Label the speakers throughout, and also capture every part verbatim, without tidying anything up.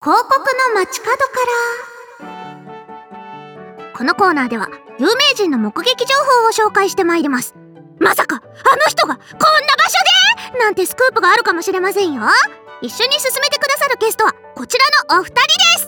Speaker 1: 広告の街角から。このコーナーでは有名人の目撃情報を紹介してまいります。まさかあの人がこんな場所でなんてスクープがあるかもしれませんよ。一緒に進めてくださるゲストはこちらのお二人です。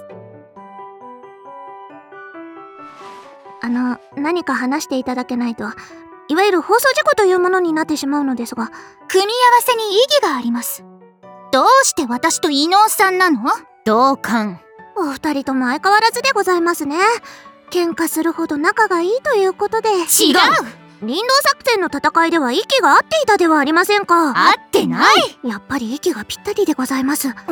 Speaker 1: あの何か話していただけないと、いわゆる放送事故というものになってしまうのですが。
Speaker 2: 組み合わせに意義があります。どうして私と伊能さんなの？同感。
Speaker 1: お二人とも相変わらずでございますね。喧嘩するほど仲がいいということで。
Speaker 2: 違う。
Speaker 1: 林道作戦の戦いでは息が合っていたではありませんか。
Speaker 2: 合ってない。
Speaker 1: やっぱり息がぴったりでございます。うん、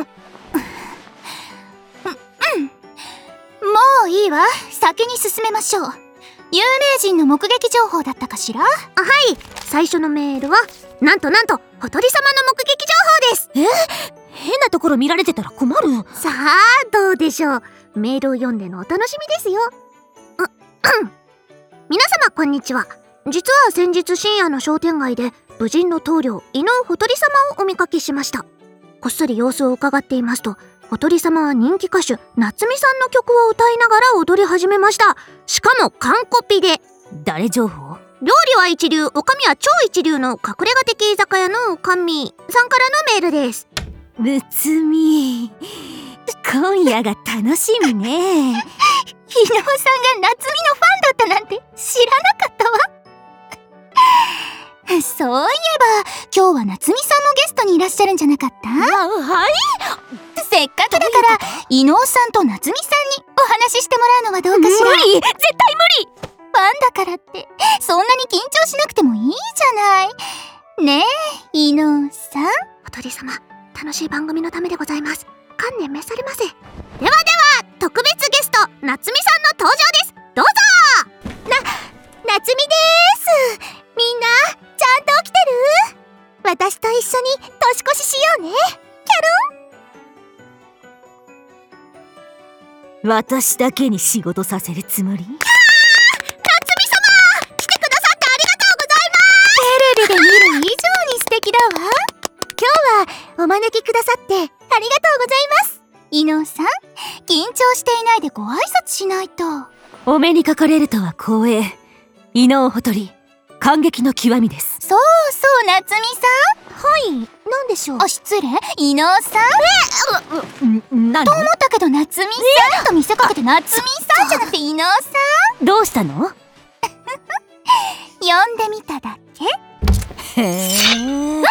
Speaker 2: うん、もういいわ。先に進めましょう。有名人の目撃情報だったかしら？
Speaker 1: あ、はい。最初のメールはなんとなんとほとり様の目撃情報です。
Speaker 2: え？変なところ見られてたら困る。
Speaker 1: さあどうでしょう。メールを読んでのお楽しみですよ。う、うん、皆様こんにちは。実は先日深夜の商店街で武人の棟梁伊能ほとり様をお見かけしました。こっそり様子を伺っていますと、ほとり様は人気歌手夏美さんの曲を歌いながら踊り始めました。しかも完コピで。
Speaker 2: 誰情報？
Speaker 1: 料理は一流、おかみは超一流の隠れ家的居酒屋のおかみさんからのメールです。
Speaker 2: むつみ、今夜が楽しみね。伊能さんが夏美のファンだったなんて知らなかったわ。そういえば今日は夏美さんもゲストにいらっしゃるんじゃなかった？はい。せっかくだから伊能さんと夏美さんにお話ししてもらうのはどうかしら？無理、絶対無理。ファンだからってそんなに緊張しなくてもいいじゃない。ねえ伊能さん。
Speaker 1: ほとり様、楽しい番組のためでございます。観念召されませ。ではでは特別ゲスト夏美さんの登場です。どうぞ。
Speaker 2: な、夏美です。みんなちゃんと起きてる？私と一緒に年越ししようね、キャロン。私だけに仕事させるつもり？テレビで見る以上に素敵だわ。今日はお招きくださってありがとうございます。伊能さん、緊張していないでご挨拶しないと。お目にかかれるとは光栄。伊能ほとり、感激の極みです。そうそう夏美さ
Speaker 1: ん。はい、何でしょう。
Speaker 2: あ、失礼、伊能さん。え、何？と思ったけど夏美さんと見せかけて夏美さんじゃなくて伊能さん。どうしたの？呼んでみただけ。へえ。わあ、ほとり様、ブース内は抜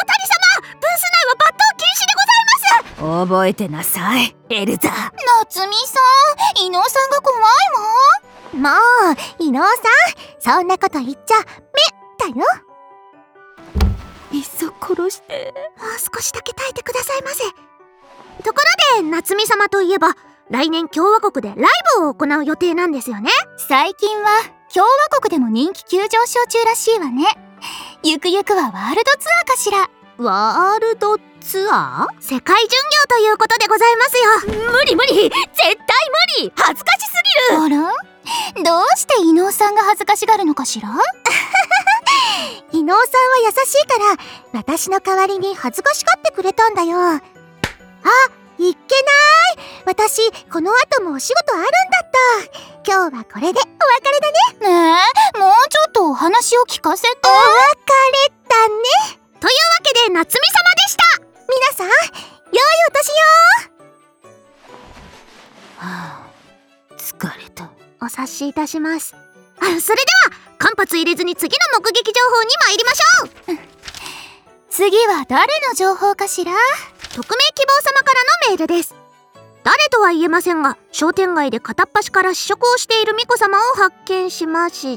Speaker 2: 刀禁止でございます。覚えてなさい、エルザ。夏美さん、伊能さんが怖いもん。もう伊能さん、そんなこと言っちゃめだよ。いっそ殺して。
Speaker 1: もう少しだけ耐えてくださいませ。ところで夏美様といえば来年共和国でライブを行う予定なんですよね。
Speaker 2: 最近は共和国でも人気急上昇中らしいわね。ゆくゆくはワールドツアーかしら。ワールドツアー？
Speaker 1: 世界巡業ということでございますよ。
Speaker 2: 無理無理、絶対無理。恥ずかしすぎる。あら？どうして伊能さんが恥ずかしがるのかしら？伊能さんは優しいから私の代わりに恥ずかしがってくれたんだよ。あ、いっけない。私この後もお仕事あるんだった。今日はこれでお別れだね。ねえ、もうちょっとお話を聞かせて。お別れだね。
Speaker 1: というわけで夏美様でした。
Speaker 2: 皆さん、良いお年を。はあ、疲れた。
Speaker 1: お察しいたします。それでは間髪入れずに次の目撃情報に参りましょう。
Speaker 2: 次は誰の情報かしら？
Speaker 1: 匿名希望様からのメールです。誰とは言えませんが、商店街で片っ端から試食をしている巫女様を発見しました。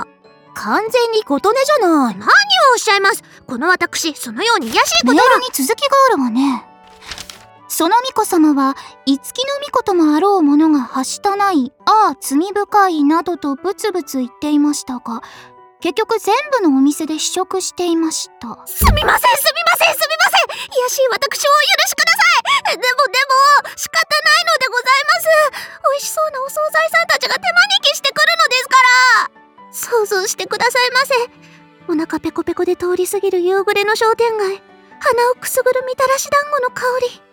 Speaker 2: 完全に琴音じゃない。
Speaker 1: 何をおっしゃいます。この私、そのように卑しいことは。
Speaker 2: メールに続きがあるわね。その巫女様は五木の巫女ともあろう者がはしたない、ああ罪深いなどとブツブツ言っていましたが、結局全部のお店で試食していました。
Speaker 1: すみませんすみませんすみません、卑しい私をお許しください。でもでも仕方ないのでございます。美味しそうなお惣菜さんたちが手招きしてくるのですから。想像してくださいませ。お腹ペコペコで通り過ぎる夕暮れの商店街、鼻をくすぐるみたらし団子の香り、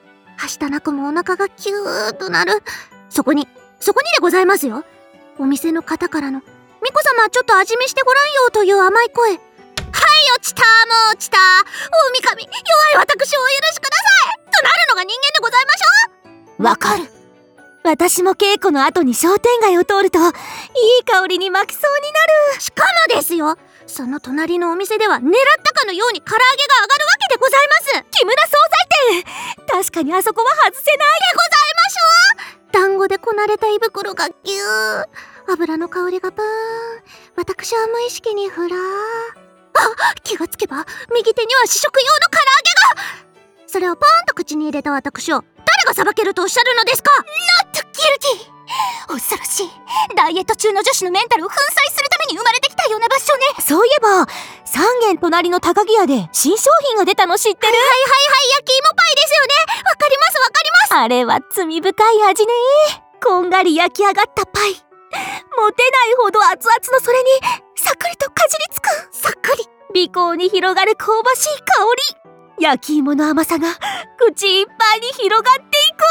Speaker 1: はしたなくもお腹がキューッとなる。そこにそこにでございますよ。お店の方からの「ミコ様ちょっと味見してごらんよ」という甘い声。はい、落ちた、もう落ちた。大神、弱い私をお許しくださいとなるのが人間でございましょう。
Speaker 2: わかる。私も稽古の後に商店街を通るといい香りに巻きそうになる。
Speaker 1: しかもですよ、その隣のお店では狙ったかのように唐揚げが上がるわけでございます。
Speaker 2: 木村惣菜店、確かにあそこは外せないで
Speaker 1: ございましょう。団子でこなれた胃袋がギュー、油の香りがブーン。私は無意識にフラー。あ、気がつけば右手には試食用の唐揚げが。それをポーンと口に入れた私を誰がさばけるとおっしゃるのですか。
Speaker 2: Not guilty。 恐ろしい。ダイエット中の女子のメンタルを粉砕するために生まれてきたような場所ね。そういえばさん軒隣の高木屋で新商品が出たの知ってる？
Speaker 1: はいはいはいはい、焼き芋パイですよね。わかりますわかります。
Speaker 2: あれは罪深い味ね。こんがり焼き上がったパイ、持てないほど熱々のそれにさくりとかじりつく。
Speaker 1: さっくり
Speaker 2: 鼻孔に広がる香ばしい香り、焼き芋の甘さが口いっぱいに広がっていく。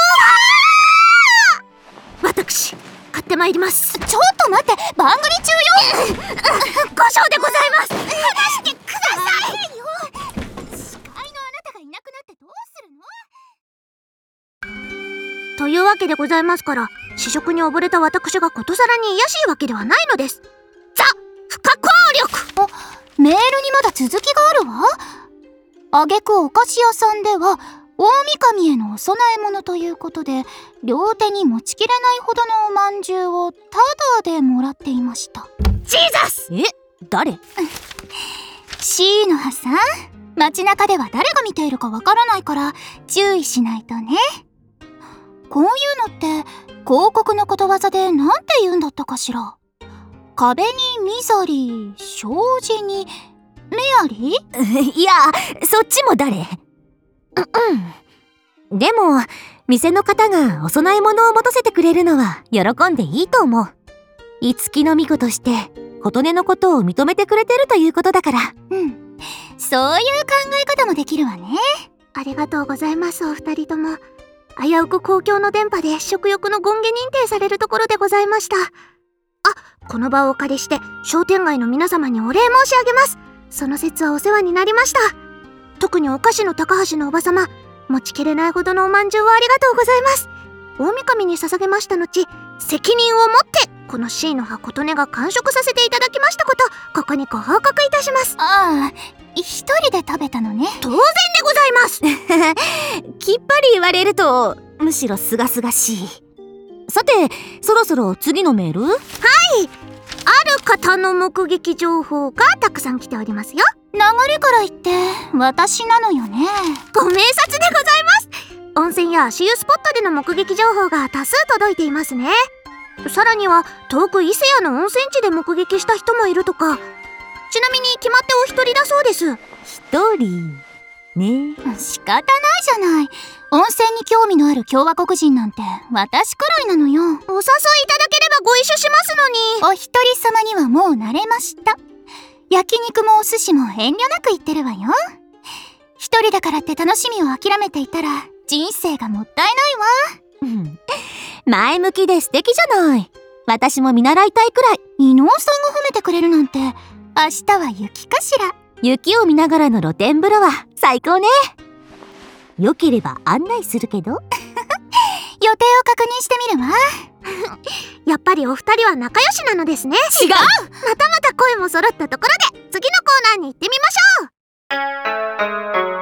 Speaker 1: 私買ってまいります。
Speaker 2: ちょっと待って、番組中よ。
Speaker 1: ご賞でございます。話してください
Speaker 2: よ。司会のあなたがいなくなってどうするの？
Speaker 1: というわけでございますから、試食に溺れた私がことさらに卑しいわけではないのです。ザ・不可抗力。
Speaker 2: あ、メールにまだ続きがあるわ。あげくお菓子屋さんでは大神へのお供え物ということで、両手に持ちきれないほどのおまんじゅうをタダでもらっていました。
Speaker 1: ジーザス。
Speaker 2: え、誰？シーノハさん、街中では誰が見ているかわからないから注意しないとね。こういうのって広告のことわざでなんて言うんだったかしら。壁にミザリー、障子にメアリー？いや、そっちも誰？うん、でも店の方がお供え物を持たせてくれるのは喜んでいいと思う。五木の巫女として琴音のことを認めてくれてるということだから。うん、そういう考え方もできるわね。
Speaker 1: ありがとうございます。お二人とも危うく公共の電波で食欲の権下認定されるところでございました。あ、この場をお借りして商店街の皆様にお礼申し上げます。その節はお世話になりました。特にお菓子の高橋のおばさま、持ちきれないほどのおまんじゅうをありがとうございます。大神に捧げました後、責任を持ってこの C の葉琴音が完食させていただきましたこと、ここにご報告いたします。
Speaker 2: ああ、一人で食べたのね。
Speaker 1: 当然でございます。
Speaker 2: きっぱり言われるとむしろすがすがしい。さて、そろそろ次のメール？はい、
Speaker 1: ある方の目撃情報がたくさん来ておりますよ。
Speaker 2: 流れから言って私なのよね。
Speaker 1: ご明察でございます。温泉や足湯スポットでの目撃情報が多数届いていますね。さらには遠く伊勢屋の温泉地で目撃した人もいるとか。ちなみに決まってお一人だそうです。
Speaker 2: 一人ね。仕方ないじゃない。温泉に興味のある共和国人なんて私くらいなのよ。お誘いいただ
Speaker 1: ければご一緒しますのに。
Speaker 2: お一人様にはもう慣れました。焼肉もお寿司も遠慮なく言ってるわよ。一人だからって楽しみを諦めていたら人生がもったいないわ。前向きで素敵じゃない。私も見習いたいくらい。伊能さんが褒めてくれるなんて、明日は雪かしら。雪を見ながらの露天風呂は最高ね。よければ案内するけど。予定を確認してみるわ。
Speaker 1: やっぱりお二人は仲良しなのですね。
Speaker 2: 違う。ま
Speaker 1: たまた声も揃ったところで次のコーナーに行ってみましょう。